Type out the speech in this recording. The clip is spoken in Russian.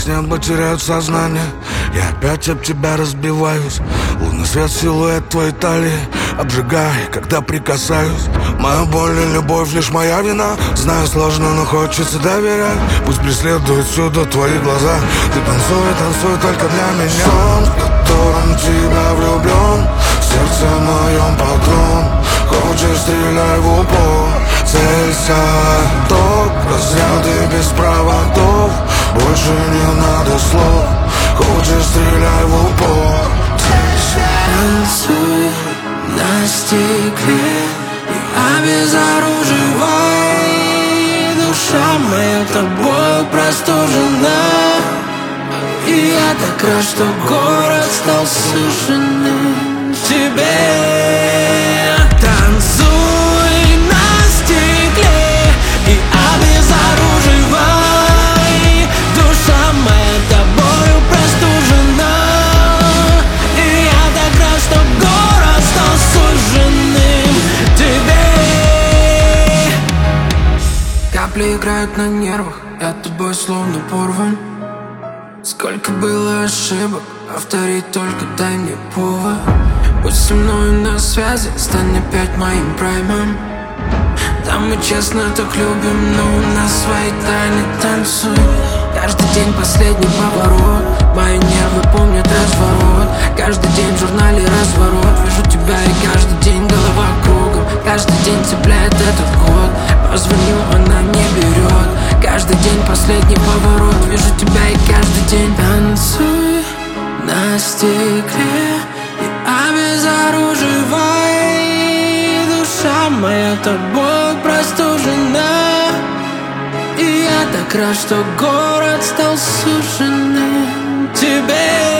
неба теряют сознание. Я опять об тебя разбиваюсь. Лунный свет, силуэт твоей талии обжигай, когда прикасаюсь. Моя боль и любовь лишь моя вина. Знаю, сложно, но хочется доверять. Пусть преследуют всюду твои глаза. Ты танцуй, танцуй только для меня. Сон, в котором тебя влюблен, в сердце моем патрон. Хочешь, стреляй в упор, целься. Ток, разряды без проводов, больше не надо слов. Хочешь, стреляй в упор, целься. Танцуй на стекле и обезоруживай. Душа моя тобой простужена, и я так рад, что город стал суженным тебе. Танцуй на стекле и обезоруживай. Душа моя тобою простужена, и я так рад, что город стал суженным тебе. Капли играют на нервах, я тобой словно порван. Сколько было ошибок, повторить только дай мне повод. Будь со мной на связи, стань опять моим праймом. Там мы честно так любим, но у нас свои тайны. Танцуй, каждый день последний поворот. Мои нервы помнят разворот. Каждый день в журнале разворот. Вижу тебя и каждый день голова кругом. Каждый день цепляет этот год. Позвоню, она не берет. Каждый день последний поворот. Вижу тебя и каждый день. Танцуй на стекле и обезоруживай. Душа моя тобой простужена, и я так рад, что город стал суженным тебе.